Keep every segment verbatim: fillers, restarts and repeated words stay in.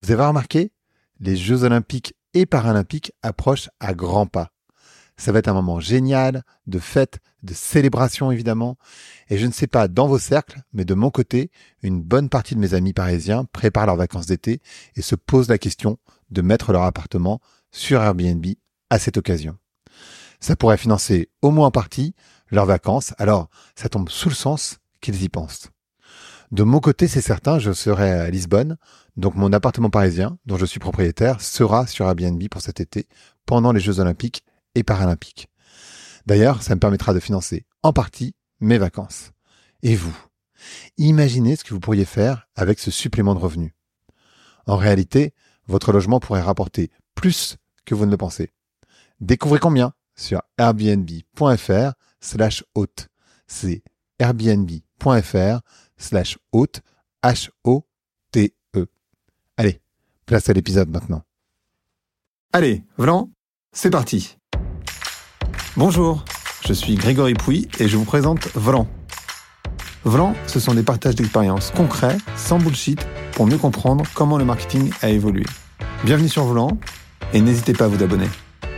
Vous avez remarqué, les Jeux Olympiques et Paralympiques approchent à grands pas. Ça va être un moment génial, de fête, de célébration évidemment. Et je ne sais pas dans vos cercles, mais de mon côté, une bonne partie de mes amis parisiens préparent leurs vacances d'été et se posent la question de mettre leur appartement sur Airbnb à cette occasion. Ça pourrait financer au moins en partie leurs vacances, alors ça tombe sous le sens qu'ils y pensent. De mon côté, c'est certain, je serai à Lisbonne, donc mon appartement parisien, dont je suis propriétaire, sera sur Airbnb pour cet été, pendant les Jeux Olympiques et Paralympiques. D'ailleurs, ça me permettra de financer en partie mes vacances. Et vous, imaginez ce que vous pourriez faire avec ce supplément de revenus. En réalité, votre logement pourrait rapporter plus que vous ne le pensez. Découvrez combien sur airbnb.fr slash hôte. C'est airbnb.fr slash hôte, H O T E. Allez, place à l'épisode maintenant. Allez, Vlan, c'est parti. Bonjour, je suis Grégory Pouy et je vous présente Vlan. Vlan, ce sont des partages d'expériences concrets, sans bullshit, pour mieux comprendre comment le marketing a évolué. Bienvenue sur Vlan et n'hésitez pas à vous abonner.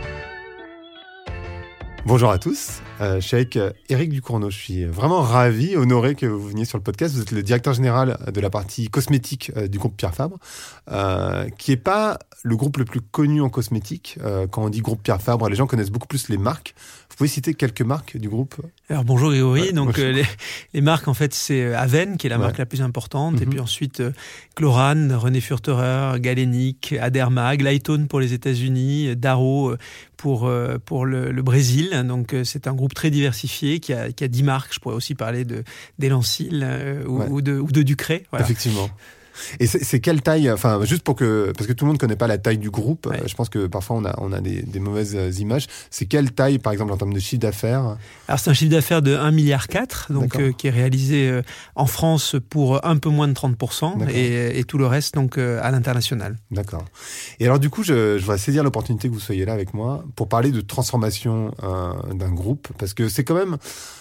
Bonjour à tous, euh, je suis avec euh, Éric Ducournau. Je suis vraiment ravi, honoré que vous veniez sur le podcast. Vous êtes le directeur général de la partie cosmétique euh, du groupe Pierre Fabre, euh, qui n'est pas le groupe le plus connu en cosmétique. Euh, quand on dit groupe Pierre Fabre, les gens connaissent beaucoup plus les marques. Vous pouvez citer quelques marques du groupe ? Alors bonjour Grégory, ouais, donc bonjour. Euh, les, les marques en fait c'est Aven qui est la ouais. marque la plus importante, mm-hmm. et puis ensuite euh, Chlorane, René Furterer, Galénic, Aderma, Glytone pour les États-Unis, Darrow euh, pour euh, pour le, le Brésil. Donc euh, c'est un groupe très diversifié qui a qui a dix marques. Je pourrais aussi parler de d'Elancil euh, ou, ouais. ou de ou de Ducré. Voilà. Effectivement. Et c'est, c'est quelle taille, enfin, juste pour que, parce que tout le monde ne connaît pas la taille du groupe, ouais. euh, je pense que parfois on a, on a des, des mauvaises images. C'est quelle taille, par exemple, en termes de chiffre d'affaires ? Alors c'est un chiffre d'affaires de un virgule quatre milliard, donc euh, qui est réalisé euh, en France pour un peu moins de trente pour cent et, et tout le reste donc euh, à l'international. D'accord. Et alors du coup, je, je voudrais saisir l'opportunité que vous soyez là avec moi pour parler de transformation euh, d'un groupe, parce que c'est quand même...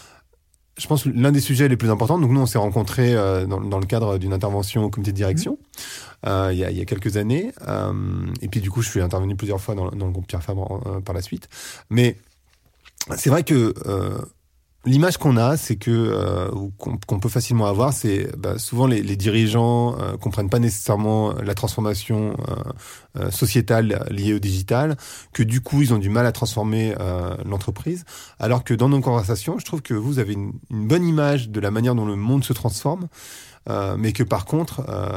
Je pense l'un des sujets les plus importants. Donc nous, on s'est rencontrés euh, dans, dans le cadre d'une intervention au comité de direction mmh. euh, il, y a, il y a quelques années. Euh, et puis du coup, je suis intervenu plusieurs fois dans, dans le groupe Pierre Fabre euh, par la suite. Mais c'est vrai que euh, l'image qu'on a, c'est que euh, qu'on, qu'on peut facilement avoir, c'est bah, souvent les, les dirigeants euh, comprennent pas nécessairement la transformation euh, euh, sociétale liée au digital, que du coup ils ont du mal à transformer euh, l'entreprise, alors que dans nos conversations, je trouve que vous avez une, une bonne image de la manière dont le monde se transforme. Euh, mais que par contre, euh,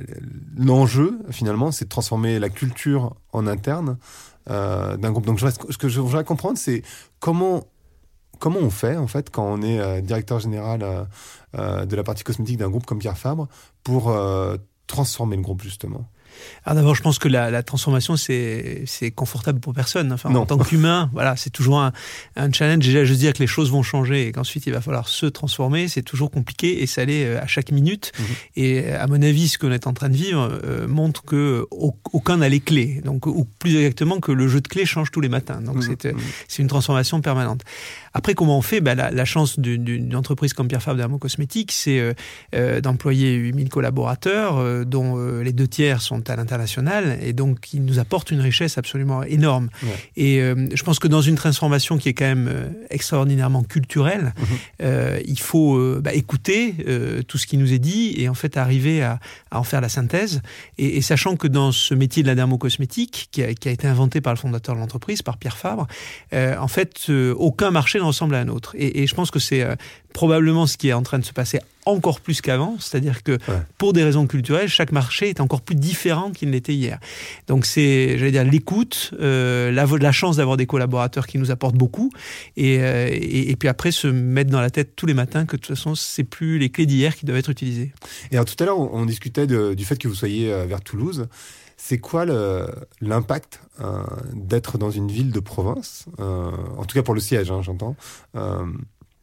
l'enjeu finalement, c'est de transformer la culture en interne euh, d'un groupe. Donc, je, ce que je voudrais comprendre, c'est comment Comment on fait, en fait, quand on est euh, directeur général euh, euh, de la partie cosmétique d'un groupe comme Pierre Fabre pour euh, transformer le groupe, justement ? Alors d'abord, je pense que la, la transformation, c'est, c'est confortable pour personne. Enfin, non. En tant qu'humain, voilà, c'est toujours un, un challenge. Déjà, je veux dire que les choses vont changer et qu'ensuite, il va falloir se transformer. C'est toujours compliqué et ça l'est à chaque minute. Mmh. Et à mon avis, ce qu'on est en train de vivre euh, montre qu'aucun n'a les clés. Donc, ou plus exactement, que le jeu de clés change tous les matins. Donc, mmh. c'est, euh, c'est une transformation permanente. Après, comment on fait ? Ben, la, la chance d'une, d'une entreprise comme Pierre Fabre Dermocosmétique, c'est euh, euh, d'employer huit mille collaborateurs, euh, dont euh, les deux tiers sont à l'international, et donc ils nous apportent une richesse absolument énorme. Ouais. Et euh, je pense que dans une transformation qui est quand même euh, extraordinairement culturelle, mmh. euh, il faut euh, bah, écouter euh, tout ce qui nous est dit et en fait arriver à, à en faire la synthèse. Et, et sachant que dans ce métier de la dermocosmétique, qui a, qui a été inventé par le fondateur de l'entreprise, par Pierre Fabre, euh, en fait, euh, aucun marché ne ressemble à un autre. Et, et je pense que c'est euh, probablement ce qui est en train de se passer encore plus qu'avant, c'est-à-dire que ouais. pour des raisons culturelles, chaque marché est encore plus différent qu'il ne l'était hier. Donc c'est, j'allais dire, l'écoute, euh, la, la chance d'avoir des collaborateurs qui nous apportent beaucoup, et, euh, et, et puis après se mettre dans la tête tous les matins que de toute façon, c'est plus les clés d'hier qui doivent être utilisées. Et alors tout à l'heure, on, on discutait de, du fait que vous soyez vers Toulouse. C'est quoi le, l'impact euh, d'être dans une ville de province, euh, en tout cas pour le siège, hein, j'entends, euh,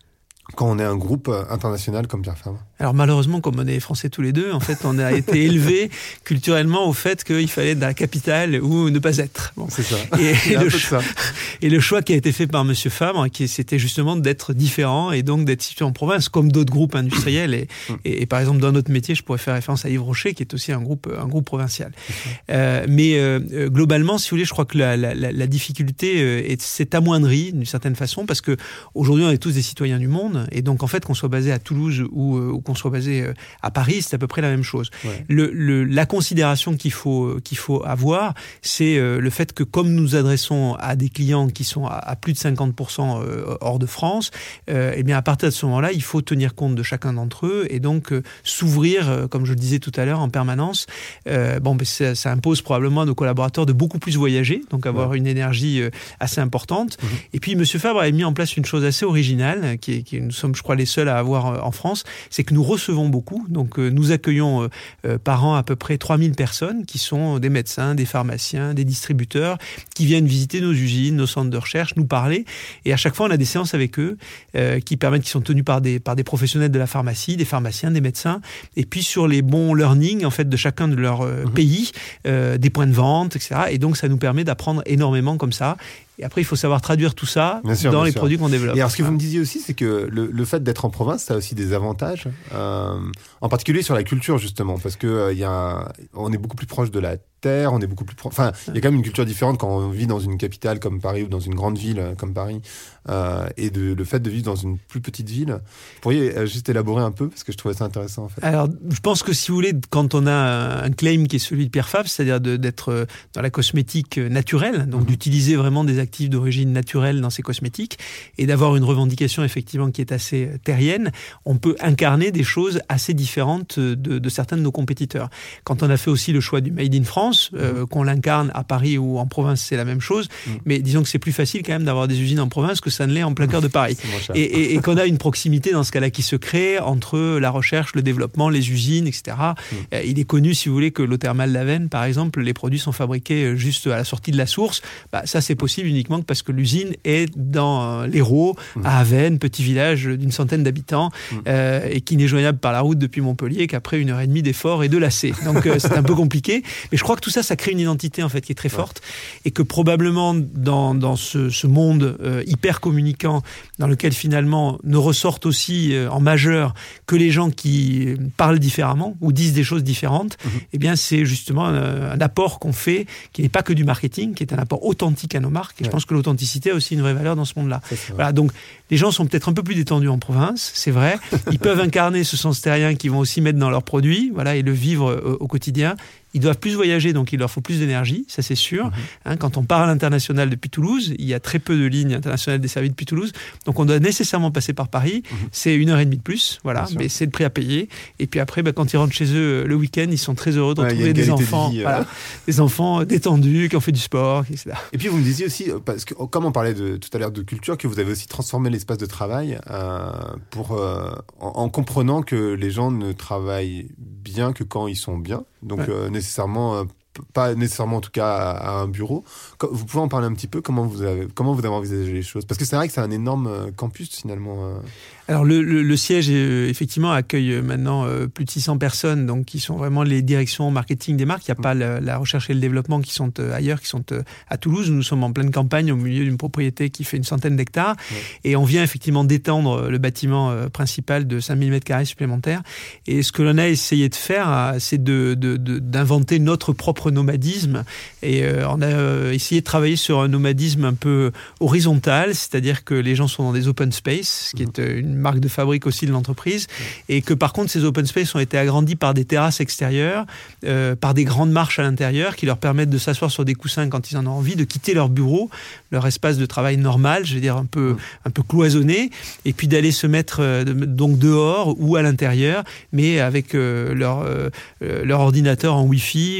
quand on est un groupe international comme Pierre Fabre? Alors malheureusement, comme on est français tous les deux, en fait, on a été élevés culturellement au fait qu'il fallait être dans la capitale ou ne pas être. Bon. C'est ça. Et, et, le choix, et le choix qui a été fait par Monsieur Fabre, qui c'était justement d'être différent et donc d'être situé en province, comme d'autres groupes industriels. Et, et, et par exemple, dans notre métier, je pourrais faire référence à Yves Rocher, qui est aussi un groupe, un groupe provincial. Euh, mais euh, globalement, si vous voulez, je crois que la, la, la difficulté euh, s'est amoindrie d'une certaine façon, parce que aujourd'hui, on est tous des citoyens du monde, et donc en fait, qu'on soit basé à Toulouse ou, ou qu'on soit basé à Paris, c'est à peu près la même chose. Ouais. Le, le, la considération qu'il faut, qu'il faut avoir, c'est le fait que comme nous nous adressons à des clients qui sont à, à plus de cinquante pour cent hors de France, euh, et bien à partir de ce moment-là, il faut tenir compte de chacun d'entre eux et donc euh, s'ouvrir, euh, comme je le disais tout à l'heure, en permanence. Euh, bon, ben ça, ça impose probablement à nos collaborateurs de beaucoup plus voyager, donc avoir ouais. une énergie euh, assez importante. Mmh. Et puis, Monsieur Fabre a mis en place une chose assez originale, qui, est, qui nous sommes, je crois, les seuls à avoir en France, c'est que nous recevons beaucoup. Donc, euh, nous accueillons euh, par an à peu près trois mille personnes qui sont des médecins, des pharmaciens, des distributeurs, qui viennent visiter nos usines, nos centres de recherche, nous parler. Et à chaque fois, on a des séances avec eux euh, qui permettent, qui sont tenues par des, par des professionnels de la pharmacie, des pharmaciens, des médecins. Et puis, sur les bons learning, en fait, de chacun de leurs euh, mmh. pays, euh, des points de vente, et cetera. Et donc, ça nous permet d'apprendre énormément comme ça. Et après, il faut savoir traduire tout ça bien sûr, dans les sûr. produits qu'on développe. Et alors, ce que vous me disiez aussi, c'est que le, le fait d'être en province, ça a aussi des avantages, euh, en particulier sur la culture, justement, parce que euh, y a un, on est beaucoup plus proche de la terre, on est beaucoup plus proche. Enfin, il y a quand même une culture différente quand on vit dans une capitale comme Paris ou dans une grande ville comme Paris, euh, et de, le fait de vivre dans une plus petite ville. Vous pourriez juste élaborer un peu, parce que je trouvais ça intéressant, en fait. Alors, je pense que si vous voulez, quand on a un claim qui est celui de Pierre Fabre, c'est-à-dire de, d'être dans la cosmétique naturelle, donc mmh. d'utiliser vraiment des actifs d'origine naturelle dans ces cosmétiques et d'avoir une revendication effectivement qui est assez terrienne, on peut incarner des choses assez différentes de, de certains de nos compétiteurs. Quand on a fait aussi le choix du Made in France, mmh. euh, qu'on l'incarne à Paris ou en province, c'est la même chose, mmh. mais disons que c'est plus facile quand même d'avoir des usines en province que ça ne l'est en plein cœur de Paris. Et, et, et qu'on a une proximité dans ce cas-là qui se crée entre la recherche, le développement, les usines, et cetera. Mmh. Euh, il est connu, si vous voulez, que l'eau thermale d'Avène, par exemple, les produits sont fabriqués juste à la sortie de la source. Bah, ça, c'est possible uniquement parce que l'usine est dans l'Hérault, mmh. à Avène, petit village d'une centaine d'habitants, mmh. euh, et qui n'est joignable par la route depuis Montpellier qu'après une heure et demie d'effort et de lacets. Donc euh, c'est un peu compliqué, mais je crois que tout ça, ça crée une identité en fait qui est très forte, ouais. et que probablement dans, dans ce, ce monde euh, hyper communicant, dans lequel finalement ne ressortent aussi euh, en majeur que les gens qui parlent différemment ou disent des choses différentes, mmh. eh bien c'est justement un, un apport qu'on fait qui n'est pas que du marketing, qui est un apport authentique à nos marques. Et ouais. je pense que l'authenticité a aussi une vraie valeur dans ce monde-là. Voilà, donc les gens sont peut-être un peu plus détendus en province, c'est vrai. Ils peuvent incarner ce sens terrien qu'ils vont aussi mettre dans leurs produits, voilà, et le vivre euh, au quotidien. Ils doivent plus voyager, donc il leur faut plus d'énergie, ça c'est sûr. Mmh. Hein, quand on part à l'international depuis Toulouse, il y a très peu de lignes internationales desservies depuis Toulouse, donc on doit nécessairement passer par Paris. Mmh. C'est une heure et demie de plus, voilà, mais c'est le prix à payer. Et puis après, bah, quand ils rentrent chez eux le week-end, ils sont très heureux de retrouver ouais, des enfants, de vie, euh... voilà, des enfants détendus, qui ont fait du sport, et cetera. Et puis vous me disiez aussi, parce que comme on parlait de, tout à l'heure de culture, que vous avez aussi transformé l'espace de travail euh, pour, euh, en, en comprenant que les gens ne travaillent bien que quand ils sont bien. Donc ouais. euh, nécessairement, euh, pas nécessairement en tout cas à, à un bureau. Vous pouvez en parler un petit peu, comment vous avez, comment vous avez envisagé les choses? Parce que c'est vrai que c'est un énorme campus finalement. Euh... Alors le, le, le siège euh, effectivement accueille maintenant euh, plus de six cents personnes, donc qui sont vraiment les directions marketing des marques. Il n'y a mmh. pas la, la recherche et le développement qui sont euh, ailleurs, qui sont euh, à Toulouse. Nous sommes en pleine campagne au milieu d'une propriété qui fait une centaine d'hectares, mmh. et on vient effectivement d'étendre le bâtiment euh, principal de cinq mille mètres carrés supplémentaires. Et ce que l'on a essayé de faire, euh, c'est de, de, de, d'inventer notre propre nomadisme. Et euh, on a euh, essayé de travailler sur un nomadisme un peu horizontal, c'est-à-dire que les gens sont dans des open space, ce qui est euh, une marque de fabrique aussi de l'entreprise, et que par contre ces open space ont été agrandis par des terrasses extérieures, euh, par des grandes marches à l'intérieur qui leur permettent de s'asseoir sur des coussins quand ils en ont envie, de quitter leur bureau, leur espace de travail normal, je veux dire un peu, un peu cloisonné, et puis d'aller se mettre euh, donc dehors ou à l'intérieur, mais avec euh, leur, euh, leur ordinateur en Wi-Fi ou,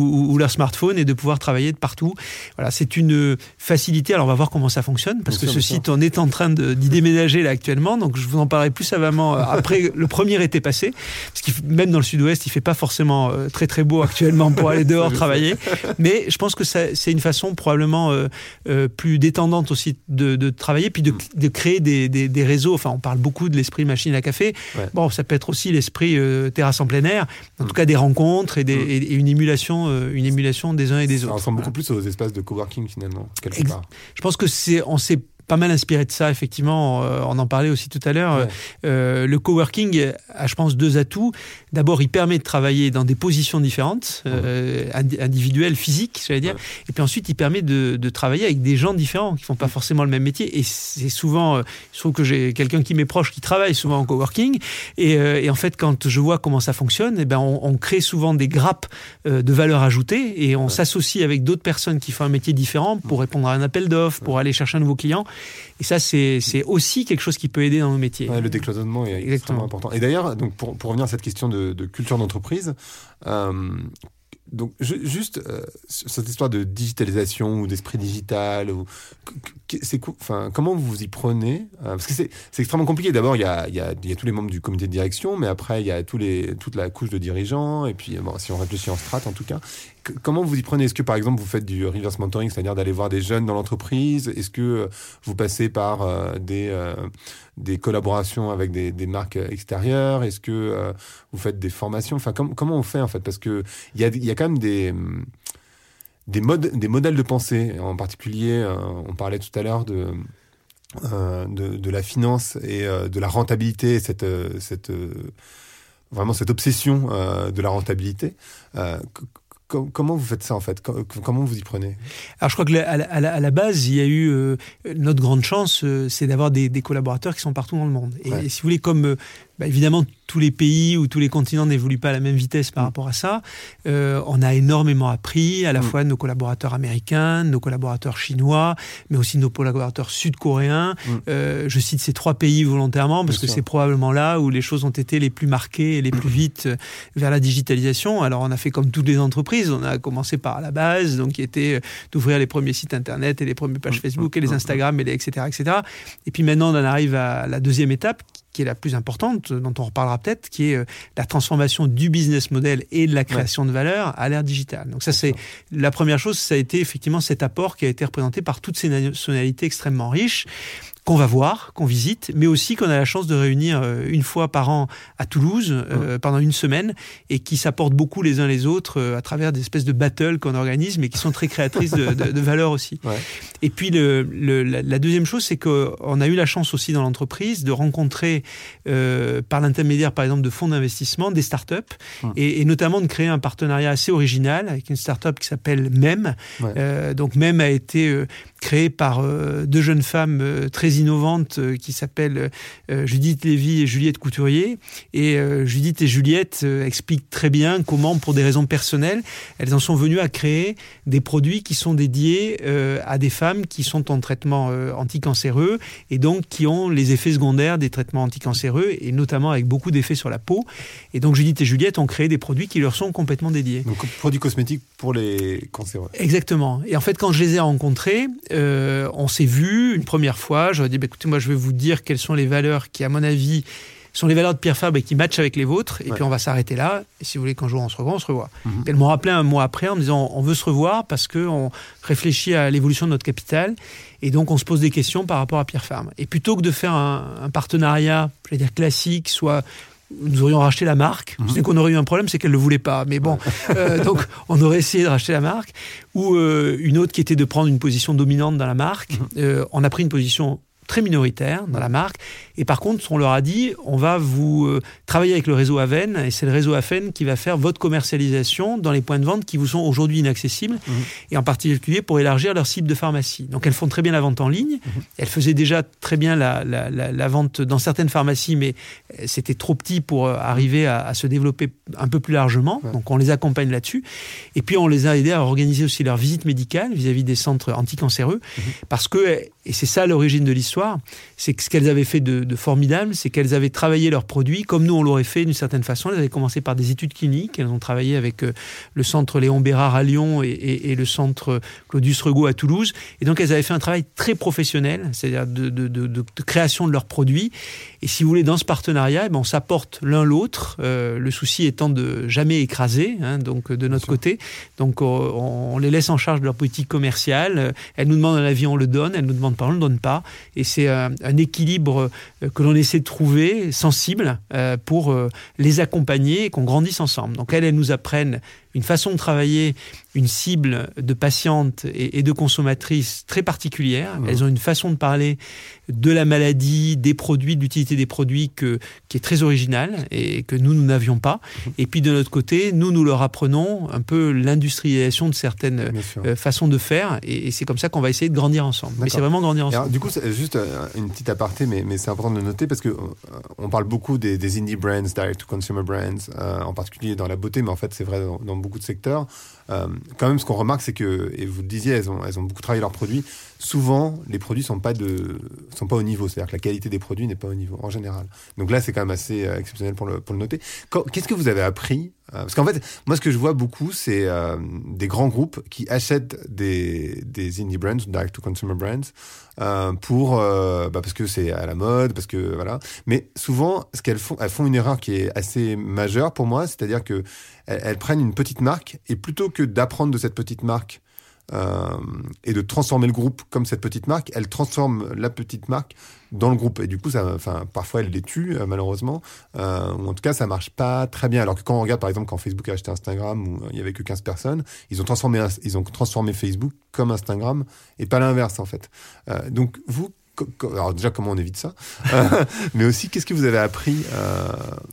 ou, ou leur smartphone et de pouvoir travailler de partout. Voilà, c'est une facilité. Alors on va voir comment ça fonctionne, parce bien que sûr, ce site, on est en train de, d'y déménager là actuellement, donc je vous en parlerai plus savamment après le premier été passé, parce que même dans le sud-ouest, il fait pas forcément euh, très très beau actuellement pour aller dehors travailler, mais je pense que ça, c'est une façon probablement euh, euh, plus détendante aussi de, de travailler, puis de, de créer des, des, des réseaux. Enfin, on parle beaucoup de l'esprit machine à café. Ouais. Bon, ça peut être aussi l'esprit euh, terrasse en plein air, en mmh. tout cas des rencontres et, des, mmh. et une émulation, euh, une émulation des uns et des ça autres. Ça ressemble beaucoup plus aux espaces de coworking finalement, quelque Ex- part. Je pense que c'est, on s'est pas mal inspiré de ça, effectivement. Euh, on en parlait aussi tout à l'heure. Ouais. Euh, le coworking a, je pense, deux atouts. D'abord, il permet de travailler dans des positions différentes, euh, ouais. individuelles, physiques, j'allais dire. Ouais. Et puis ensuite, il permet de, de travailler avec des gens différents qui font pas forcément le même métier. Et c'est souvent, euh, je trouve que j'ai quelqu'un qui m'est proche qui travaille souvent en coworking. Et, euh, et en fait, quand je vois comment ça fonctionne, eh ben, on, on crée souvent des grappes euh, de valeur ajoutée et on ouais. s'associe avec d'autres personnes qui font un métier différent pour répondre à un appel d'offres, pour aller chercher un nouveau client. Et ça, c'est, c'est aussi quelque chose qui peut aider dans nos métiers. Ouais, le décloisonnement est Exactement. extrêmement important. Et d'ailleurs, donc pour, pour revenir à cette question de, de culture d'entreprise, euh, donc je, juste euh, cette histoire de digitalisation ou d'esprit digital, ou, c'est, enfin, comment vous vous y prenez euh, Parce que c'est, c'est extrêmement compliqué. D'abord, il y a, il y, a, il y a tous les membres du comité de direction, mais après, il y a tous les, toute la couche de dirigeants. Et puis, bon, si on réfléchit en strat, en tout cas, comment vous y prenez ? Est-ce que, par exemple, vous faites du reverse mentoring, c'est-à-dire d'aller voir des jeunes dans l'entreprise ? Est-ce que vous passez par euh, des, euh, des collaborations avec des, des marques extérieures ? Est-ce que euh, vous faites des formations ? Enfin, com- comment on fait, en fait ? Parce qu'il y a, y a quand même des, des, modes, des modèles de pensée. En particulier, euh, on parlait tout à l'heure de, euh, de, de la finance et euh, de la rentabilité, cette... Euh, cette euh, vraiment cette obsession euh, de la rentabilité. Euh, Comment vous faites ça, en fait ? Comment vous y prenez ? Alors, je crois que à la, à la, à la base, il y a eu euh, notre grande chance, euh, c'est d'avoir des, des collaborateurs qui sont partout dans le monde. Et, ouais. et si vous voulez, comme euh, bah, évidemment tous les pays ou tous les continents n'évoluent pas à la même vitesse par mmh. rapport à ça, euh, on a énormément appris, à la mmh. fois de nos collaborateurs américains, nos collaborateurs chinois, mais aussi de nos collaborateurs sud-coréens. Mmh. Euh, je cite ces trois pays volontairement parce Bien que sûr. C'est probablement là où les choses ont été les plus marquées et les plus vite euh, vers la digitalisation. Alors, on a fait comme toutes les entreprises. On a commencé par la base, donc qui était d'ouvrir les premiers sites internet et les premières pages Facebook et les Instagram et les et cetera et cetera. Et puis maintenant, on en arrive à la deuxième étape, qui est la plus importante, dont on reparlera peut-être, qui est la transformation du business model et de la création ouais. de valeur à l'ère digitale. Donc ça, c'est la première chose. Ça a été effectivement cet apport qui a été représenté par toutes ces nationalités extrêmement riches, qu'on va voir, qu'on visite, mais aussi qu'on a la chance de réunir une fois par an à Toulouse euh, mmh. pendant une semaine et qui s'apportent beaucoup les uns les autres euh, à travers des espèces de battles qu'on organise, mais qui sont très créatrices de, de, de valeur aussi. Ouais. Et puis le, le, la, la deuxième chose, c'est qu'on a eu la chance aussi dans l'entreprise de rencontrer euh, par l'intermédiaire, par exemple, de fonds d'investissement, des startups mmh. et, et notamment de créer un partenariat assez original avec une startup qui s'appelle Mem. Ouais. Euh, donc Mem a été euh, créée par euh, deux jeunes femmes euh, très innovantes euh, qui s'appellent euh, Judith Lévy et Juliette Couturier. Et euh, Judith et Juliette euh, expliquent très bien comment, pour des raisons personnelles, elles en sont venues à créer des produits qui sont dédiés euh, à des femmes qui sont en traitement euh, anticancéreux et donc qui ont les effets secondaires des traitements anticancéreux et notamment avec beaucoup d'effets sur la peau. Et donc Judith et Juliette ont créé des produits qui leur sont complètement dédiés. Donc produits cosmétiques pour les cancéreux. Exactement. Et en fait, quand je les ai rencontrés, euh, on s'est vus une première fois. Je leur ai dit, bah, écoutez, moi je vais vous dire quelles sont les valeurs qui, à mon avis, sont les valeurs de Pierre Fabre et qui matchent avec les vôtres. Et ouais. puis on va s'arrêter là. Et si vous voulez qu'un jour on se revoit, on se revoit. Mm-hmm. Et elles m'ont rappelé un mois après en me disant, on veut se revoir parce qu'on réfléchit à l'évolution de notre capital. Et donc on se pose des questions par rapport à Pierre Fabre. Et plutôt que de faire un, un partenariat, je vais dire classique, soit nous aurions racheté la marque. Mmh. C'est qu'on aurait eu un problème, c'est qu'elle ne le voulait pas. Mais bon, euh, donc on aurait essayé de racheter la marque. Ou euh, une autre qui était de prendre une position dominante dans la marque. Mmh. Euh, on a pris une position très minoritaire dans la marque. Et par contre, on leur a dit, on va vous euh, travailler avec le réseau Aven, et c'est le réseau Aven qui va faire votre commercialisation dans les points de vente qui vous sont aujourd'hui inaccessibles, mmh. et en particulier pour élargir leur cible de pharmacie. Donc elles font très bien la vente en ligne. Mmh. Elles faisaient déjà très bien la, la, la, la vente dans certaines pharmacies, mais c'était trop petit pour euh, arriver à, à se développer un peu plus largement. Ouais. Donc on les accompagne là-dessus. Et puis on les a aidés à organiser aussi leur visite médicale vis-à-vis des centres anticancéreux, mmh. parce que Et c'est ça l'origine de l'histoire. C'est que ce qu'elles avaient fait de, de formidable, c'est qu'elles avaient travaillé leurs produits comme nous on l'aurait fait d'une certaine façon. Elles avaient commencé par des études cliniques. Elles ont travaillé avec euh, le centre Léon Bérard à Lyon et, et, et le centre Claudius Regaud à Toulouse. Et donc elles avaient fait un travail très professionnel, c'est-à-dire de, de, de, de, de création de leurs produits. Et si vous voulez, dans ce partenariat, eh ben, on s'apporte l'un l'autre. Euh, le souci étant de jamais écraser, hein, donc de notre côté. Donc on, on les laisse en charge de leur politique commerciale. Elles nous demandent un avis, on le donne. Elles nous demandent pas, on le donne pas. Et c'est un, un équilibre que l'on essaie de trouver, sensible, euh, pour euh, les accompagner et qu'on grandisse ensemble. Donc elles, elles nous apprennent une façon de travailler, une cible de patientes et, et de consommatrices très particulière. Mmh. Elles ont une façon de parler de la maladie, des produits, de l'utilité des produits que, qui est très originale et que nous, nous n'avions pas. Mmh. Et puis de notre côté, nous, nous leur apprenons un peu l'industrialisation de certaines euh, façons de faire. Et, et c'est comme ça qu'on va essayer de grandir ensemble. D'accord. Mais c'est vraiment grandir ensemble. Alors, du coup, c'est juste une petite aparté, mais, mais c'est important de le noter parce que on parle beaucoup des, des indie brands, direct-to-consumer brands, euh, en particulier dans la beauté, mais en fait, c'est vrai dans, dans beaucoup de secteurs. Euh, quand même, ce qu'on remarque, c'est que, et vous le disiez, elles ont, elles ont beaucoup travaillé leurs produits. Souvent, les produits sont pas de, sont pas au niveau. C'est-à-dire que la qualité des produits n'est pas au niveau, en général. Donc là, c'est quand même assez euh, exceptionnel pour le, pour le noter. Quand, qu'est-ce que vous avez appris? euh, Parce qu'en fait, moi, ce que je vois beaucoup, c'est euh, des grands groupes qui achètent des, des indie brands, direct-to-consumer brands, euh, pour, euh, bah, parce que c'est à la mode, parce que, voilà. Mais souvent, ce qu'elles font, elles font une erreur qui est assez majeure pour moi, c'est-à-dire que elles, elles prennent une petite marque et plutôt que d'apprendre de cette petite marque euh, et de transformer le groupe comme cette petite marque, elles transforment la petite marque dans le groupe. Et du coup, ça, enfin, parfois, elles les tuent, euh, malheureusement. Euh, ou en tout cas, ça marche pas très bien. Alors que quand on regarde, par exemple, quand Facebook a acheté Instagram, où il y avait que quinze personnes, ils ont transformé, ils ont transformé Facebook comme Instagram et pas l'inverse, en fait. Euh, donc, vous, alors déjà, comment on évite ça? Mais aussi, qu'est-ce que vous avez appris euh,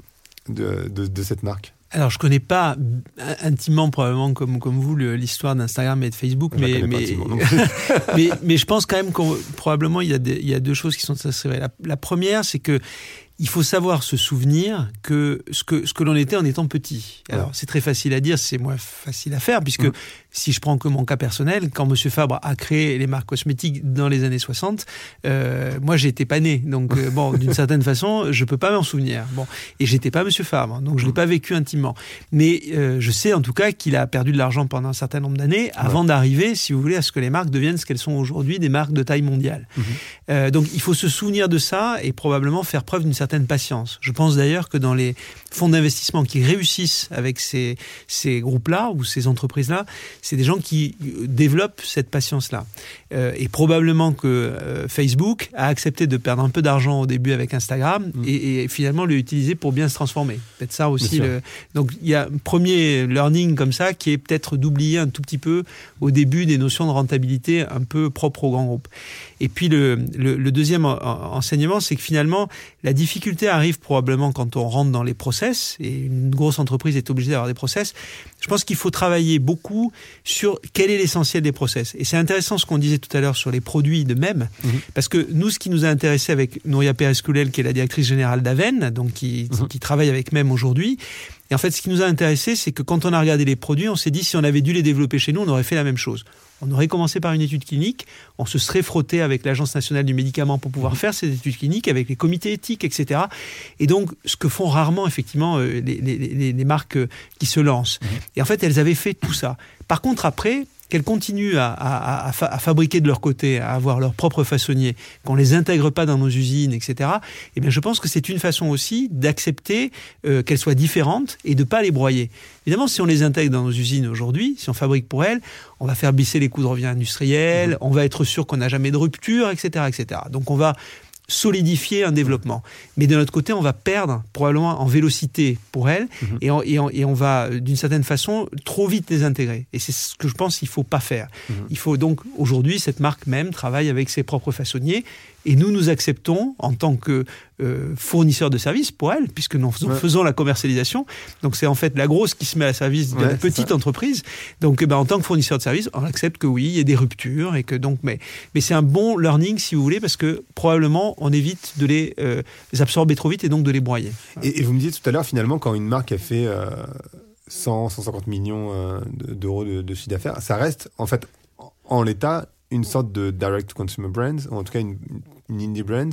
de, de, de cette marque? Alors, je connais pas intimement, probablement, comme, comme vous, le, l'histoire d'Instagram et de Facebook, mais, mais, mais, mais je pense quand même qu'on, probablement, il y a des, il y a deux choses qui sont assez vraies. La, la première, c'est que il faut savoir se souvenir que ce que, ce que l'on était en étant petit. Alors, ouais. C'est très facile à dire, c'est moins facile à faire, puisque mmh. si je prends que mon cas personnel, quand Monsieur Fabre a créé les marques cosmétiques dans les années soixante, euh, moi, j'étais pas né. Donc, euh, bon, d'une certaine façon, je peux pas m'en souvenir. Bon. Et j'étais pas Monsieur Fabre, donc je l'ai pas vécu intimement. Mais euh, je sais en tout cas qu'il a perdu de l'argent pendant un certain nombre d'années avant ouais. d'arriver, si vous voulez, à ce que les marques deviennent ce qu'elles sont aujourd'hui, des marques de taille mondiale. Mmh. Euh, donc, il faut se souvenir de ça et probablement faire preuve d'une certaine patience. Je pense d'ailleurs que dans les fonds d'investissement qui réussissent avec ces, ces groupes-là ou ces entreprises-là, c'est des gens qui développent cette patience-là. Euh, et probablement que euh, Facebook a accepté de perdre un peu d'argent au début avec Instagram mmh. et, et finalement l'a utilisé pour bien se transformer. Peut-être ça aussi. Le... Donc il y a un premier learning comme ça qui est peut-être d'oublier un tout petit peu au début des notions de rentabilité un peu propres aux grands groupes. Et puis le, le, le deuxième enseignement, c'est que finalement, la difficulté arrive probablement quand on rentre dans les process, et une grosse entreprise est obligée d'avoir des process. Je pense qu'il faut travailler beaucoup sur quel est l'essentiel des process. Et c'est intéressant ce qu'on disait tout à l'heure sur les produits de même, mmh. parce que nous, ce qui nous a intéressé avec Nouria Pérez-Coulel, qui est la directrice générale d'Aven, donc qui, mmh. qui travaille avec même aujourd'hui, et en fait, ce qui nous a intéressé, c'est que quand on a regardé les produits, on s'est dit, si on avait dû les développer chez nous, on aurait fait la même chose. On aurait commencé par une étude clinique, on se serait frotté avec l'Agence nationale du médicament pour pouvoir faire ces études cliniques, avec les comités éthiques, et cetera. Et donc, ce que font rarement, effectivement, les, les, les, les marques qui se lancent. Mmh. Et en fait, elles avaient fait tout ça. Par contre, après, qu'elles continuent à, à, à, à fabriquer de leur côté, à avoir leur propre façonnier, qu'on les intègre pas dans nos usines, et cetera. Eh bien, je pense que c'est une façon aussi d'accepter euh, qu'elles soient différentes et de pas les broyer. Évidemment, si on les intègre dans nos usines aujourd'hui, si on fabrique pour elles, on va faire baisser les coûts de revient industriels, mmh. on va être sûr qu'on n'a jamais de rupture, et cetera, et cetera. Donc, on va solidifier un développement. Mais de notre côté, on va perdre probablement en vélocité pour elles mmh. et, on, et, on, et on va, d'une certaine façon, trop vite les intégrer. Et c'est ce que je pense qu'il ne faut pas faire. Mmh. Il faut donc, aujourd'hui, cette marque même travaille avec ses propres façonniers et nous, nous acceptons en tant que euh, fournisseurs de services pour elle, puisque nous faisons, ouais. faisons la commercialisation. Donc, c'est en fait la grosse qui se met à service de ouais, la petite entreprise. Donc, eh ben, en tant que fournisseur de services, on accepte que oui, il y a des ruptures et que donc, mais, mais c'est un bon learning, si vous voulez, parce que probablement, on évite de les, euh, les absorber trop vite et donc de les broyer. Voilà. Et, et vous me disiez tout à l'heure, finalement, quand une marque a fait euh, cent, cent cinquante millions euh, d'euros de, de chiffre d'affaires, ça reste, en fait, en, en l'état, une sorte de direct-to-consumer brand, ou en tout cas une, une indie brand,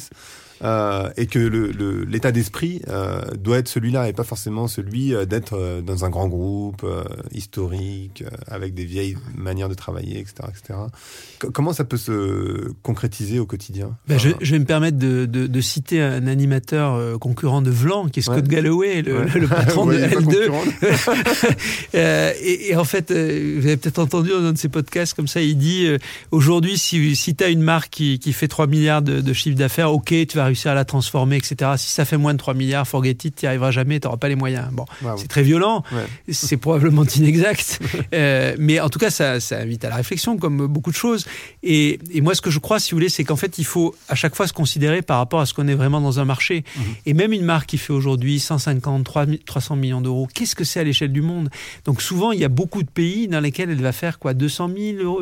euh, et que le, le, l'état d'esprit euh, doit être celui-là et pas forcément celui euh, d'être euh, dans un grand groupe euh, historique, euh, avec des vieilles manières de travailler, et cetera, et cetera. C- comment ça peut se concrétiser au quotidien? Ben enfin, je, je vais me permettre de, de, de citer un animateur euh, concurrent de Vlan, qui est Scott Ouais. Galloway, le, ouais. le patron Ouais, de il est pas L deux. concurrent. euh, et, et en fait, euh, vous avez peut-être entendu dans un de ses podcasts comme ça, il dit euh, aujourd'hui, si, si tu as une marque qui, qui fait trois milliards de, de chiffre d'affaires, ok, tu vas réussir à la transformer, et cetera. Si ça fait moins de trois milliards, forget it, tu n'y arriveras jamais, tu n'auras pas les moyens. Bon, Wow. c'est très violent, Ouais. c'est probablement inexact, euh, mais en tout cas, ça, ça invite à la réflexion, comme beaucoup de choses. Et, et moi, ce que je crois, si vous voulez, c'est qu'en fait, il faut à chaque fois se considérer par rapport à ce qu'on est vraiment dans un marché. Mmh. Et même une marque qui fait aujourd'hui cent cinquante, trois cents millions d'euros, qu'est-ce que c'est à l'échelle du monde? Donc souvent, il y a beaucoup de pays dans lesquels elle va faire quoi, deux cent mille euros,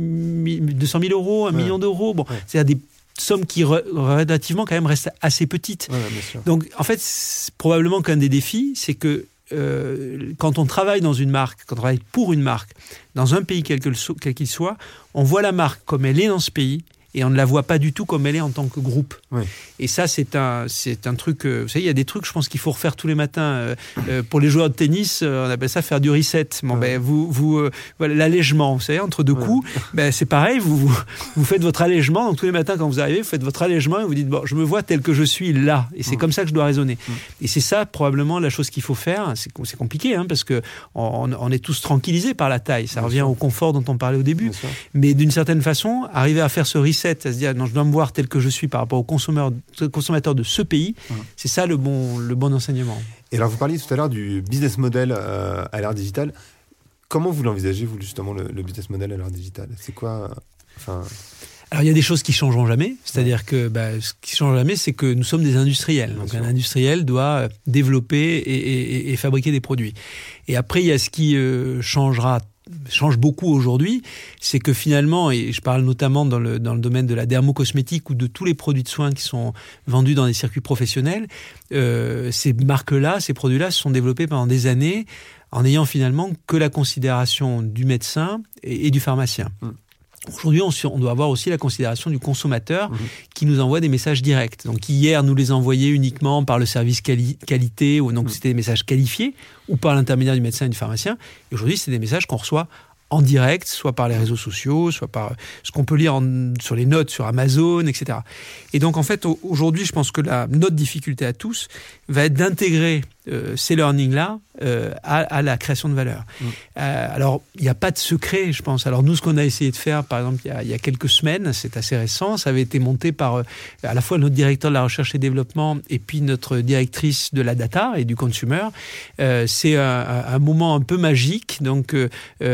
deux cent mille euros, un ouais. million d'euros. Bon, ouais. C'est-à-dire des sommes qui re, relativement quand même restent assez petites. Ouais, bien sûr. Donc en fait, probablement qu'un des défis, c'est que euh, quand on travaille dans une marque, quand on travaille pour une marque, dans un pays quel, que, quel qu'il soit, on voit la marque comme elle est dans ce pays, et on ne la voit pas du tout comme elle est en tant que groupe. Oui. Et ça, c'est un, c'est un truc... Euh, vous savez, il y a des trucs, je pense qu'il faut refaire tous les matins. Euh, euh, pour les joueurs de tennis, euh, on appelle ça faire du reset. Bon, oui. ben, vous, vous, euh, voilà, l'allègement, vous savez, entre deux oui. coups, ben, c'est pareil, vous, vous, vous faites votre allègement. Donc, tous les matins, quand vous arrivez, vous faites votre allègement et vous dites, bon, je me vois tel que je suis là. Et c'est oui. comme ça que je dois raisonner. Oui. Et c'est ça, probablement, la chose qu'il faut faire. C'est, c'est compliqué, hein, parce qu'on on est tous tranquillisés par la taille. Ça Bien revient sûr. Au confort dont on parlait au début. Mais d'une certaine façon, arriver à faire ce reset, à se dire, non, je dois me voir tel que je suis par rapport aux consommateurs, consommateurs de ce pays, mmh. c'est ça le bon, le bon enseignement. Et alors, vous parliez tout à l'heure du business model euh, à l'ère digitale. Comment vous l'envisagez, vous, justement, le, le business model à l'ère digitale? C'est quoi enfin... Alors, il y a des choses qui ne changeront jamais. C'est-à-dire que bah, ce qui ne change jamais, c'est que nous sommes des industriels. Bien Donc, sûr. Un industriel doit développer et, et, et fabriquer des produits. Et après, il y a ce qui euh, changera change beaucoup aujourd'hui, c'est que finalement, et je parle notamment dans le, dans le domaine de la dermocosmétique ou de tous les produits de soins qui sont vendus dans des circuits professionnels, euh, ces marques-là, ces produits-là se sont développés pendant des années en n'ayant finalement que la considération du médecin et, et du pharmacien. Mmh. Aujourd'hui, on, on doit avoir aussi la considération du consommateur mmh. qui nous envoie des messages directs. Donc hier, nous les envoyait uniquement par le service quali- qualité, ou donc mmh. c'était des messages qualifiés, ou par l'intermédiaire du médecin et du pharmacien. Et aujourd'hui, c'est des messages qu'on reçoit en direct, soit par les réseaux sociaux, soit par ce qu'on peut lire en, sur les notes sur Amazon, et cetera. Et donc, en fait, aujourd'hui, je pense que la, notre difficulté à tous va être d'intégrer euh, ces learnings-là euh, à, à la création de valeur. Mmh. Euh, alors, il n'y a pas de secret, je pense. Alors, nous, ce qu'on a essayé de faire, par exemple, il y a, il y a quelques semaines, c'est assez récent, ça avait été monté par euh, à la fois notre directeur de la recherche et développement et puis notre directrice de la data et du consumer. Euh, c'est un, un moment un peu magique, donc euh,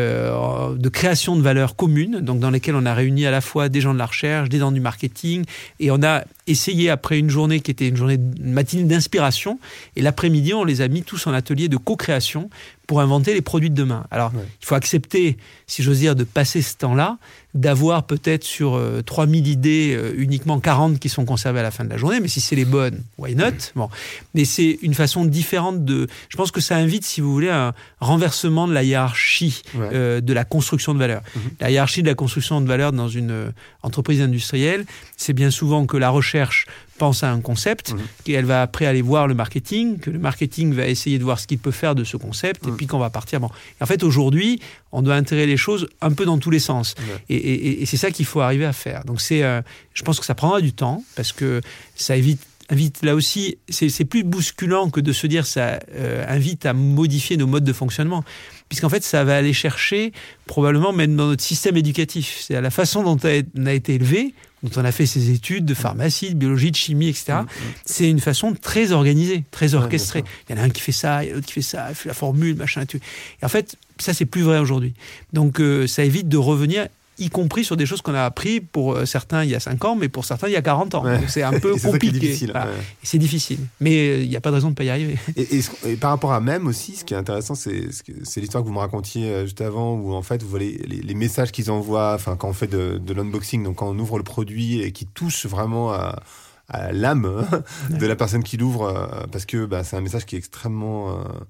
de création de valeur commune, donc dans lesquelles on a réuni à la fois des gens de la recherche, des gens du marketing, et on a essayé, après une journée qui était une journée une matinée d'inspiration, et l'après-midi, on les a mis tous en atelier de co-création pour inventer les produits de demain. Alors, ouais. il faut accepter, si j'ose dire, de passer ce temps-là, d'avoir peut-être sur euh, trois mille idées, euh, uniquement quarante qui sont conservées à la fin de la journée, mais si c'est les bonnes, why not? Bon. Mais c'est une façon différente de... Je pense que ça invite, si vous voulez, un renversement de la hiérarchie ouais. euh, de la construction de valeur. Mm-hmm. La hiérarchie de la construction de valeur dans une euh, entreprise industrielle, c'est bien souvent que la recherche pense à un concept, mmh. qu'elle va après aller voir le marketing, que le marketing va essayer de voir ce qu'il peut faire de ce concept, mmh. et puis qu'on va partir. Bon. Et en fait, aujourd'hui, on doit intégrer les choses un peu dans tous les sens. Mmh. Et, et, et c'est ça qu'il faut arriver à faire. Donc, c'est, euh, je pense que ça prendra du temps, parce que ça évite invite là aussi, c'est, c'est plus bousculant que de se dire ça euh, invite à modifier nos modes de fonctionnement, puisqu'en fait ça va aller chercher probablement même dans notre système éducatif, c'est à la façon dont on a été élevé, dont on a fait ses études de pharmacie, de biologie, de chimie, et cetera. Mmh, mmh. C'est une façon très organisée, très orchestrée. Ouais, il y en a un qui fait ça, il y a l'autre qui fait ça, il fait la formule, machin, et tout. Et en fait, ça c'est plus vrai aujourd'hui. Donc euh, ça évite de revenir, y compris sur des choses qu'on a appris pour certains il y a cinq ans, mais pour certains il y a quarante ans. Ouais. Donc c'est un peu c'est compliqué. Difficile, voilà. ouais. Et c'est difficile. Mais il n'y a pas de raison de ne pas y arriver. Et, et, et par rapport à même aussi, ce qui est intéressant, c'est, c'est l'histoire que vous me racontiez juste avant, où en fait, vous voyez les, les messages qu'ils envoient, enfin, quand on fait de, de l'unboxing, donc quand on ouvre le produit et qui touche vraiment à, à l'âme ouais. de la personne qui l'ouvre, parce que bah, c'est un message qui est extrêmement... Euh,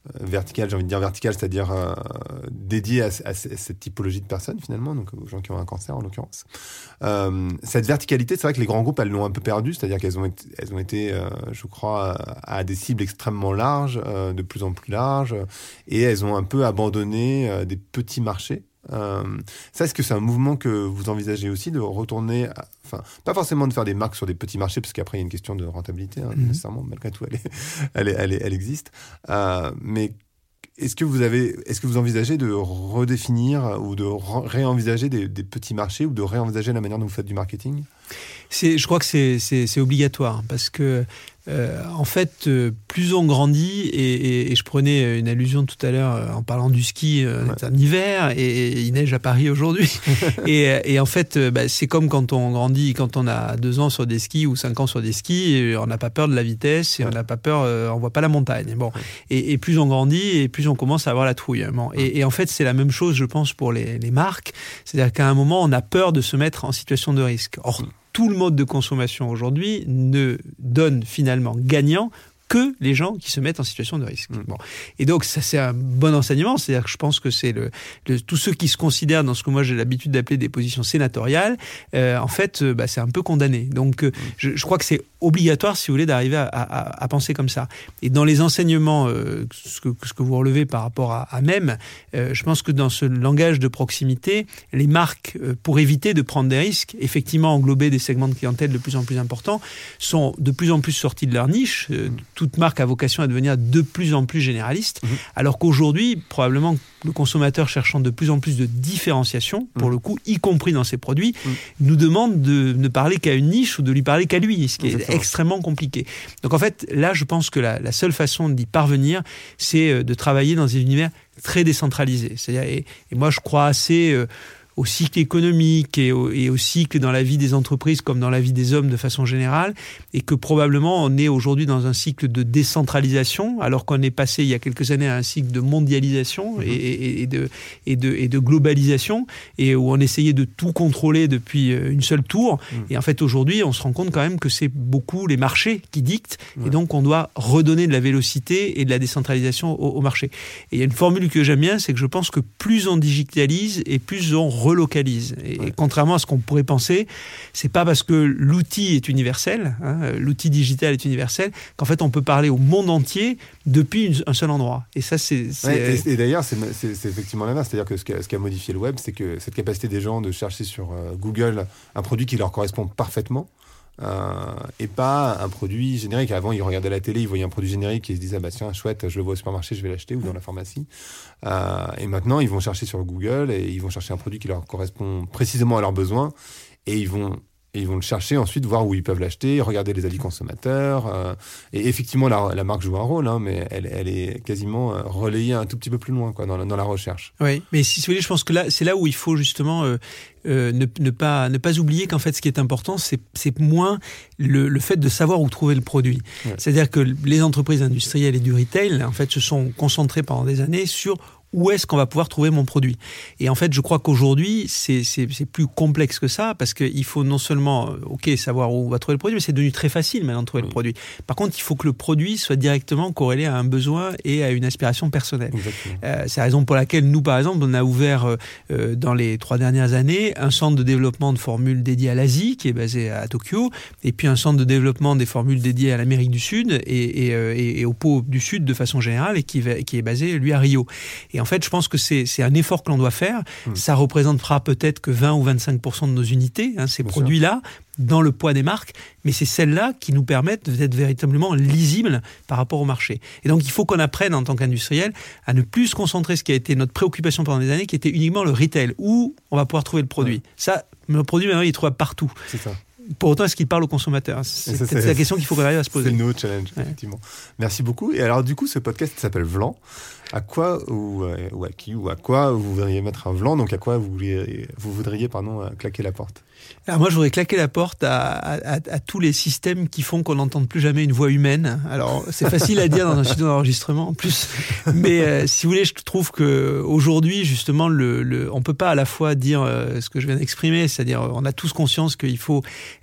verticale, j'ai envie de dire verticale, c'est-à-dire euh, dédiée à, à, à cette typologie de personnes finalement, donc aux gens qui ont un cancer en l'occurrence. Euh, cette verticalité, c'est vrai que les grands groupes, elles l'ont un peu perdue, c'est-à-dire qu'elles ont été, elles ont été euh, je crois, à, à des cibles extrêmement larges, euh, de plus en plus larges, et elles ont un peu abandonné euh, des petits marchés. Euh, ça, est-ce que c'est un mouvement que vous envisagez aussi de retourner, à, enfin, pas forcément de faire des marques sur des petits marchés, parce qu'après il y a une question de rentabilité, hein, mmh. nécessairement, malgré tout, elle, est, elle, est, elle, est, elle existe. Euh, mais est-ce que vous avez, est-ce que vous envisagez de redéfinir ou de réenvisager des, des petits marchés ou de réenvisager la manière dont vous faites du marketing ? C'est, je crois que c'est, c'est, c'est obligatoire parce que euh, en fait, euh, plus on grandit et, et, et je prenais une allusion tout à l'heure euh, en parlant du ski, euh, ouais. c'est un hiver et, et il neige à Paris aujourd'hui. et, et en fait, euh, bah, c'est comme quand on grandit, quand on a deux ans sur des skis ou cinq ans sur des skis, et on n'a pas peur de la vitesse et ouais. on n'a pas peur, euh, on voit pas la montagne. Bon, ouais. et, et plus on grandit et plus on commence à avoir la trouille. Bon, ouais. et, et en fait, c'est la même chose, je pense, pour les, les marques. C'est-à-dire qu'à un moment, on a peur de se mettre en situation de risque. Or, ouais. tout le mode de consommation aujourd'hui ne donne finalement gagnant que les gens qui se mettent en situation de risque. Mmh. Bon. Et donc, ça, c'est un bon enseignement. C'est-à-dire que je pense que c'est le, le, tous ceux qui se considèrent dans ce que moi j'ai l'habitude d'appeler des positions sénatoriales, euh, en fait, euh, bah, c'est un peu condamné. Donc, euh, mmh. je, je crois que c'est obligatoire, si vous voulez, d'arriver à, à, à penser comme ça. Et dans les enseignements, euh, ce, que, ce que vous relevez par rapport à, à même, euh, je pense que dans ce langage de proximité, les marques, euh, pour éviter de prendre des risques, effectivement englober des segments de clientèle de plus en plus importants, sont de plus en plus sortis de leur niche. Euh, toute marque a vocation à devenir de plus en plus généraliste, mmh. alors qu'aujourd'hui, probablement, le consommateur cherchant de plus en plus de différenciation, pour mmh. le coup, y compris dans ses produits, mmh. nous demande de ne parler qu'à une niche ou de lui parler qu'à lui, ce qui Exactement. est extrêmement compliqué. Donc en fait, là, je pense que la, la seule façon d'y parvenir, c'est de travailler dans un univers très décentralisé. C'est-à-dire, et, et moi, je crois assez... Euh, au cycle économique et au, et au cycle dans la vie des entreprises comme dans la vie des hommes de façon générale, et que probablement on est aujourd'hui dans un cycle de décentralisation, alors qu'on est passé il y a quelques années à un cycle de mondialisation mmh. et, et, et, de, et, de, et de globalisation, et où on essayait de tout contrôler depuis une seule tour. Mmh. Et en fait, aujourd'hui, on se rend compte quand même que c'est beaucoup les marchés qui dictent, ouais. et donc on doit redonner de la vélocité et de la décentralisation au, au marché. Et il y a une formule que j'aime bien, c'est que je pense que plus on digitalise et plus on relocalise. Et ouais. contrairement à ce qu'on pourrait penser, c'est pas parce que l'outil est universel, hein, l'outil digital est universel, qu'en fait on peut parler au monde entier depuis une, un seul endroit. Et ça, c'est... c'est... Ouais, et, et d'ailleurs, c'est, c'est, c'est effectivement l'inverse. C'est-à-dire que ce qui, a, ce qui a modifié le web, c'est que cette capacité des gens de chercher sur euh, Google un produit qui leur correspond parfaitement, Euh, et pas un produit générique. Avant, ils regardaient la télé, ils voyaient un produit générique et ils se disaient ah bah tiens chouette, je le vois au supermarché, je vais l'acheter, ou dans la pharmacie. Euh, et maintenant, ils vont chercher sur Google et ils vont chercher un produit qui leur correspond précisément à leurs besoins, et ils vont et ils vont le chercher ensuite, voir où ils peuvent l'acheter, regarder les avis consommateurs. Euh, et effectivement, la, la marque joue un rôle, hein, mais elle, elle est quasiment relayée un tout petit peu plus loin, quoi, dans la, dans la recherche. Oui, mais si vous voulez, je pense que là, c'est là où il faut justement euh, euh, ne, ne pas ne pas oublier qu'en fait, ce qui est important, c'est c'est moins le, le fait de savoir où trouver le produit. Ouais. C'est-à-dire que les entreprises industrielles et du retail, en fait, se sont concentrées pendant des années sur où est-ce qu'on va pouvoir trouver mon produit. Et en fait, je crois qu'aujourd'hui, c'est, c'est, c'est plus complexe que ça, parce qu'il faut non seulement, ok, savoir où on va trouver le produit, mais c'est devenu très facile maintenant de trouver oui. le produit. Par contre, il faut que le produit soit directement corrélé à un besoin et à une aspiration personnelle. Euh, c'est la raison pour laquelle nous, par exemple, on a ouvert euh, dans les trois dernières années un centre de développement de formules dédié à l'Asie, qui est basé à Tokyo, et puis un centre de développement des formules dédiées à l'Amérique du Sud et, et, et, et au pôle du Sud de façon générale, et qui, va, qui est basé, lui, à Rio. Et en fait, je pense que c'est, c'est un effort que l'on doit faire. Mmh. Ça représentera peut-être que vingt ou vingt-cinq pour cent de nos unités, hein, ces Bien produits-là, sûr. Dans le poids des marques, mais c'est celles-là qui nous permettent d'être véritablement lisibles par rapport au marché. Et donc, il faut qu'on apprenne en tant qu'industriel à ne plus se concentrer, ce qui a été notre préoccupation pendant des années, qui était uniquement le retail, où on va pouvoir trouver le produit. Ouais. Ça, le produit, maintenant, il est trouvable partout. C'est ça. Pour autant, est-ce qu'il parle aux consommateurs ? C'est, ça, c'est, c'est la question qu'il faut qu'on arrive à se poser. C'est le nouveau challenge, ouais. effectivement. Merci beaucoup. Et alors, du coup, ce podcast s'appelle Vlan. À quoi ou, euh, ou à qui ou à quoi vous voudriez mettre un Vlan ? Donc, à quoi vous, vouliez, vous voudriez pardon, claquer la porte ? Alors moi, je voudrais claquer la porte à, à, à tous les systèmes qui font qu'on n'entende plus jamais une voix humaine. Alors, c'est facile à dire dans un studio d'enregistrement, en plus. Mais euh, si vous voulez, je trouve qu'aujourd'hui, justement, le, le, on ne peut pas à la fois dire euh, ce que je viens d'exprimer, c'est-à-dire on a tous conscience qu'il faut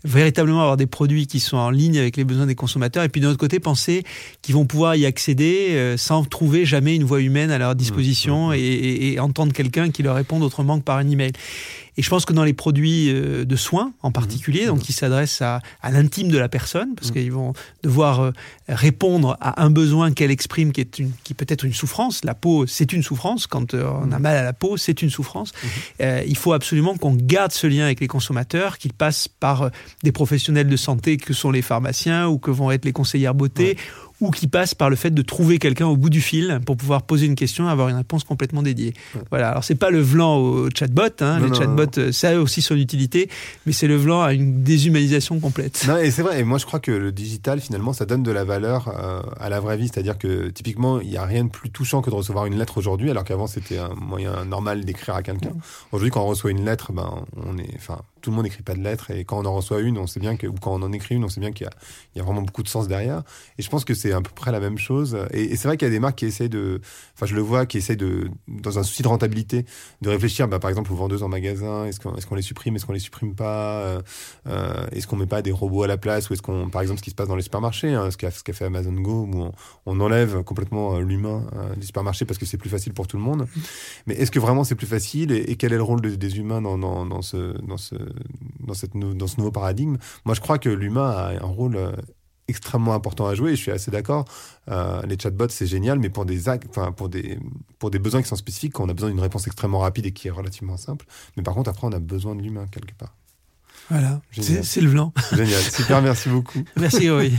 véritablement avoir des produits qui sont en ligne avec les besoins des consommateurs, et puis de l'autre côté, penser qu'ils vont pouvoir y accéder euh, sans trouver jamais une voie humaine à leur disposition mmh, mmh. Et, et, et entendre quelqu'un qui leur réponde autrement que par un email. Et je pense que dans les produits de soins en particulier, mmh. donc qui s'adressent à, à l'intime de la personne, parce mmh. qu'ils vont devoir répondre à un besoin qu'elle exprime qui est, une, qui peut être une souffrance. La peau, c'est une souffrance. Quand on a mal à la peau, c'est une souffrance. Mmh. Euh, il faut absolument qu'on garde ce lien avec les consommateurs, qu'il passe par des professionnels de santé que sont les pharmaciens ou que vont être les conseillères beauté, mmh. ou qui passe par le fait de trouver quelqu'un au bout du fil pour pouvoir poser une question et avoir une réponse complètement dédiée. Ouais. Voilà. Alors, c'est pas le vlan au chatbot, hein. Non, les non, chatbots, non. Ça a aussi son utilité, mais c'est le vlan à une déshumanisation complète. Non, et c'est vrai. Et moi, je crois que le digital, finalement, ça donne de la valeur euh, à la vraie vie. C'est-à-dire que, typiquement, il n'y a rien de plus touchant que de recevoir une lettre aujourd'hui, alors qu'avant, c'était un moyen normal d'écrire à quelqu'un. Ouais. Aujourd'hui, quand on reçoit une lettre, ben, on est, enfin, tout le monde n'écrit pas de lettres, et quand on en reçoit une, on sait bien que, ou quand on en écrit une, on sait bien qu'il y a, il y a vraiment beaucoup de sens derrière. Et je pense que c'est à peu près la même chose. Et, et c'est vrai qu'il y a des marques qui essaient de, enfin, je le vois, qui essaient de, dans un souci de rentabilité, de réfléchir, bah, par exemple, aux vendeuses en magasin. Est-ce qu'on, est-ce qu'on les supprime, est-ce qu'on les supprime pas, euh, euh, est-ce qu'on met pas des robots à la place, ou est-ce qu'on, par exemple, ce qui se passe dans les supermarchés, hein, ce qu'a, ce qu'a fait Amazon Go, où on, on enlève complètement l'humain euh, du supermarché parce que c'est plus facile pour tout le monde. Mais est-ce que vraiment c'est plus facile, et, et quel est le rôle de, des humains dans, dans, dans ce, dans ce, dans cette, dans ce nouveau paradigme? Moi, je crois que l'humain a un rôle euh, extrêmement important à jouer, et je suis assez d'accord. Euh, les chatbots, c'est génial, mais pour des, actes, enfin, pour, des, pour des besoins qui sont spécifiques, quand on a besoin d'une réponse extrêmement rapide et qui est relativement simple. Mais par contre, après, on a besoin de l'humain quelque part. Voilà, c'est, c'est le Vlan. Génial, super, merci beaucoup. Merci, oui.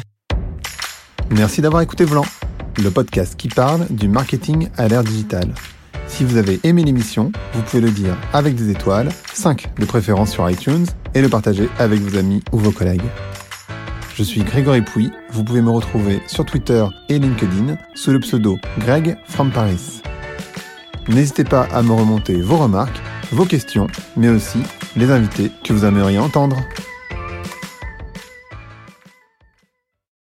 Merci d'avoir écouté Vlan, le podcast qui parle du marketing à l'ère digitale. Si vous avez aimé l'émission, vous pouvez le dire avec des étoiles, cinq de préférence sur iTunes, et le partager avec vos amis ou vos collègues. Je suis Grégory Pouy, vous pouvez me retrouver sur Twitter et LinkedIn sous le pseudo Greg from Paris. N'hésitez pas à me remonter vos remarques, vos questions, mais aussi les invités que vous aimeriez entendre.